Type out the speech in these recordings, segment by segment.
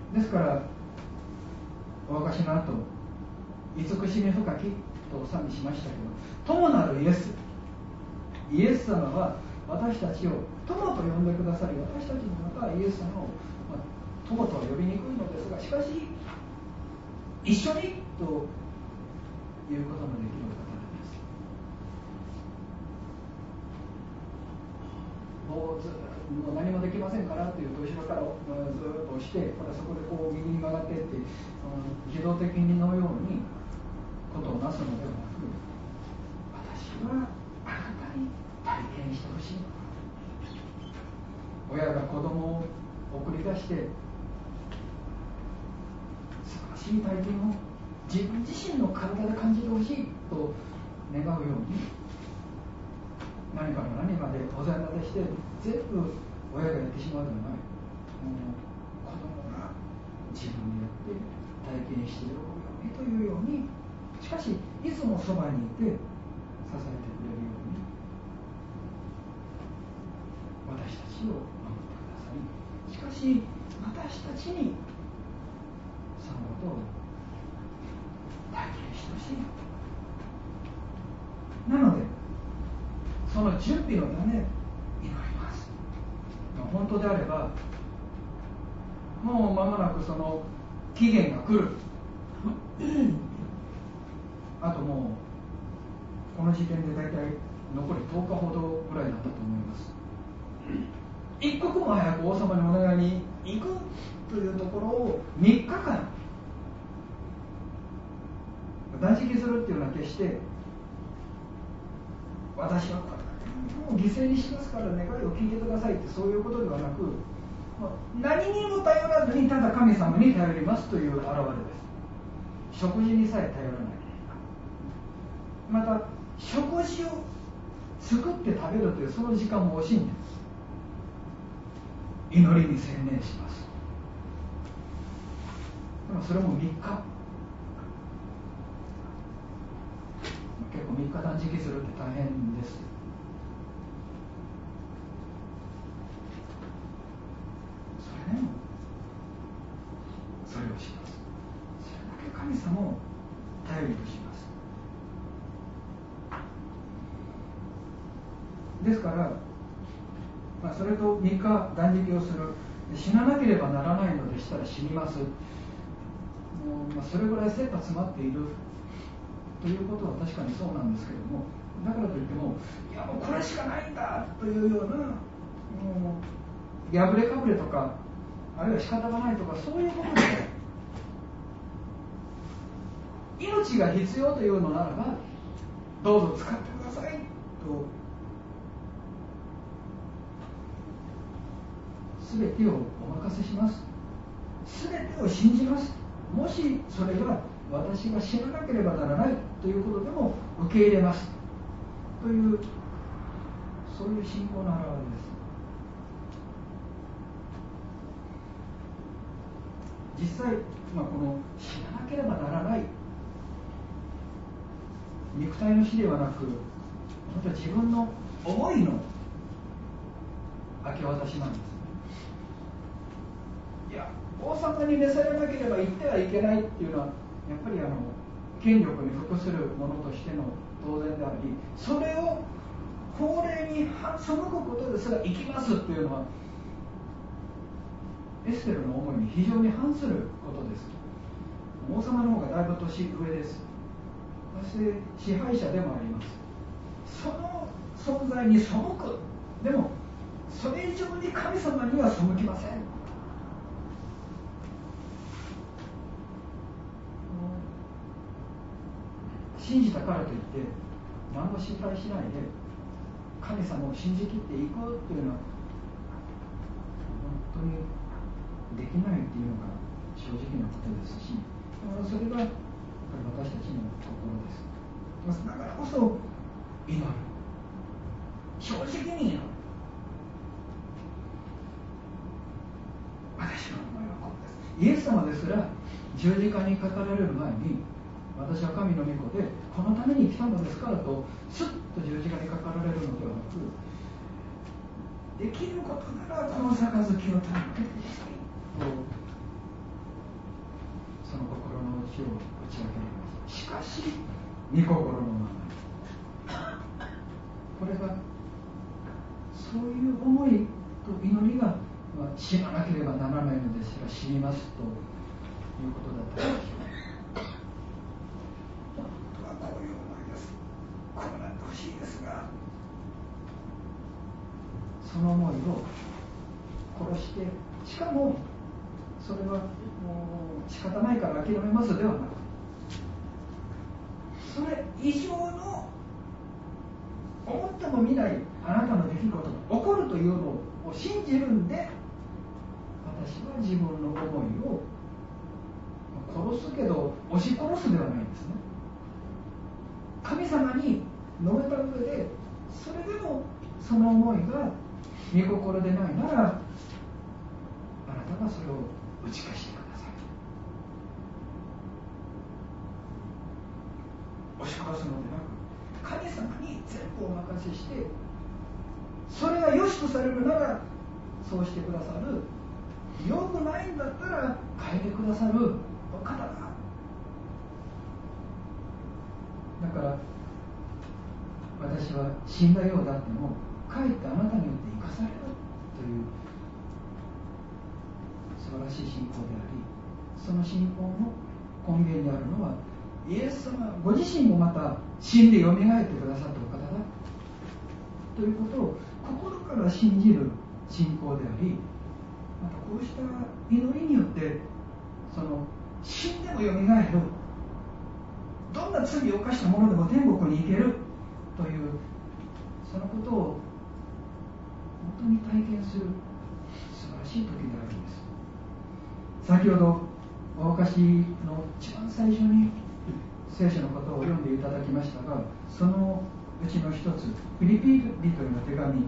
ですからお明かしの後、慈しみ深きとお賛美しましたけど、友なるイエス様は私たちを友と呼んでくださり、私たちもまたイエス様を、友とは呼びにくいのですが、しかし一緒にということのできるお方です。もう何もできませんからというと、後ろからずっと押して、そこでこう右に曲がっていって、自動的にのようにことをなすのではなく、私はあなたに体験してほしい。親が子供を送り出して素晴らしい体験を自分自身の体で感じてほしいと願うように、何かの何までお膳立てして全部親がやってしまうのではない、子供が自分によって体験して喜ぶようにというように、しかしいつもそばにいて支えてくれるように私たちを守ってくださり、しかし私たちにそのことを体験してほしい。なのでその準備のため祈ります。本当であればもう間もなくその期限が来るあともうこの時点で大体残り10日ほどぐらいだったと思います。一刻も早く王様にお願いに行くというところを3日間断食するっていうのは、決して私はこれもう犠牲にしますから願いを聞いてくださいってそういうことではなく、何にも頼らずにただ神様に頼りますという表れです。食事にさえ頼らない。また食事を作って食べるというその時間も惜しんで祈りに専念します。でもそれも3日、結構3日断食するって大変です。それでもそれをします。それだけ神様を頼りとします。ですから、それと3日断食をする。死ななければならないのでしたら死にます。それぐらい切羽詰まっているということは確かにそうなんですけれども、だからといっても、いやもうこれしかないんだというような、破れかぶれとか、あるいは仕方がないとか、そういうことで命が必要というのならばどうぞ使ってくださいと全てをお任せします。全てを信じます。もしそれは私が死ななければならないということでも受け入れますという、そういう信仰の表れです。実際、この死ななければならない、肉体の死ではなく、また自分の思いの明け渡しなんです。いや、王様に召されなければ行ってはいけないっていうのは、やっぱり権力に服するものとしての当然であり、それを法令に背くことですら行きますっていうのは、エステルの思いに非常に反することです。王様の方がだいぶ年上です。そして支配者でもあります。その存在に背く。でもそれ以上に神様には背きません。信じたからといって何も心配しないで神様を信じきっていくというのは本当にできないっていうのが正直なことですし、それが私たちのところです。だからこそ祈る、正直に祈る。私の思いはこうです。イエス様ですら十字架にかかられる前に、私は神の御子でこのために来たのですからとスッと十字架にかかられるのではなく、できることならこの杯を取り除いてくださいとかし御心のままに。これがそういう思いと祈りが、死ななければならないのですが死にますということだったでしょう。本当はこういう思いです。こうなってほしいですが、その思いを殺して、しかもそれはもう仕方ないから諦めますではなく、それ以上の思ってもみないあなたの出来事が起こるというのを信じるんで、私は自分の思いを殺すけど押し殺すではないんですね。神様に述べた上で、それでもその思いが御心でないなら、あなたがそれを打ち消してください。押し殺すのでなく、神様に全部お任せして、それが良しとされるならそうしてくださる、良くないんだったら変えてくださるお方だ。だから私は死んだようだってもかえってあなたによって生かされるという素晴らしい信仰であり、その信仰の根源にあるのはイエス様ご自身もまた死んでよみがえってくださったお方だということを心から信じる信仰であり、またこうした祈りによってその死んでもよみがえる、どんな罪を犯した者でも天国に行けるというそのことを本当に体験する素晴らしい時であるんです。先ほどお証の一番最初に聖書のことを読んでいただきましたが、そのうちの一つ、フィリピン人への手紙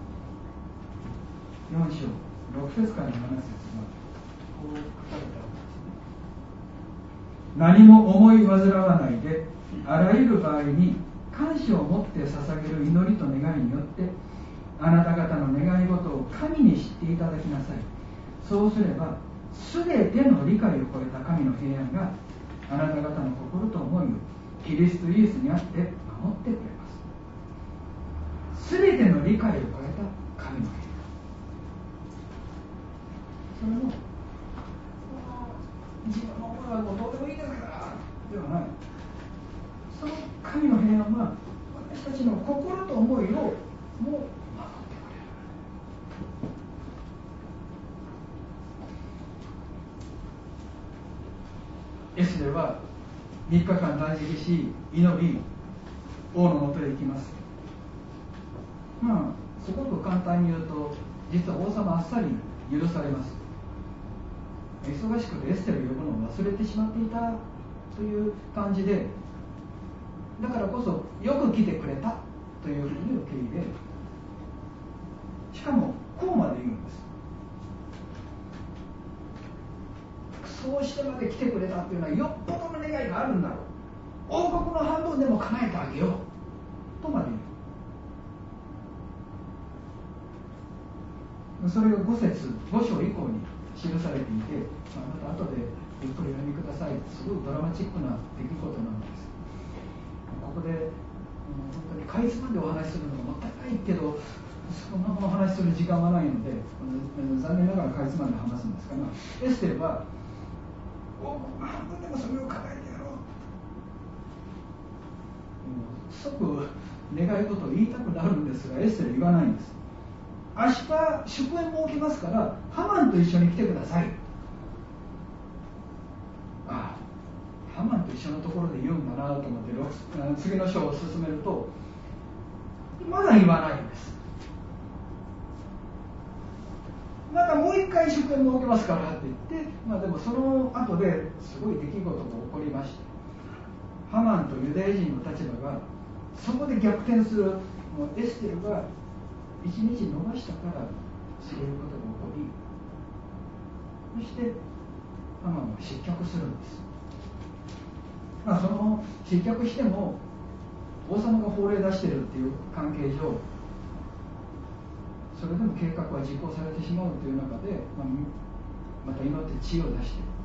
4章6節から7節がこう書かれたわけですね。何も思い煩わないで、あらゆる場合に感謝を持って捧げる祈りと願いによって、あなた方の願い事を神に知っていただきなさい。そうすれば、すべての理解を超えた神の平安があなた方の心と思いをキリストイエスにあって守ってくれます。すべての理解を超えた神の平安、それも自分の思いはもうどうでもいいですからではない。その神の平安は私たちの心と思いをもう守ってくれる。エステルは3日間断食し祈り、王のもとへ行きます。すごく簡単に言うと、実は王様あっさり許されます。忙しくてエステルを呼ぶのを忘れてしまっていたという感じで、だからこそよく来てくれたというふうに受け入れ、しかもこうまで言うんです。そうしてまで来てくれたっていうのはよっぽどの願いがあるんだろう、王国の半分でも叶えてあげようとまで言う。それが5章以降に記されていて、また後でゆっくり読みください。すごいドラマチックな出来事なんです。ここで本当にかいつまんでお話しするのがもったいないけど、そんなお話しする時間はないので残念ながらかいつまんで話すんですが、エステルは王国の半分でもそれを叶えてやろう、即願い事を言いたくなるんですが、エステル言わないんです。明日祝宴も起きますからハマンと一緒に来てください。ハマンと一緒のところで言うんだなと思って次の章を進めるとまだ言わないんです。またもう一回祝宴も起きますからって言って、でもその後ですごい出来事が起こりまして、ハマンとユダヤ人の立場がそこで逆転する。もうエステルが一日伸ばしたからそういうことが起こり、そしてハマンは失脚するんです。その失脚しても王様が法令出してるっていう関係上、それでも計画は実行されてしまうという中で、また祈って知恵を出して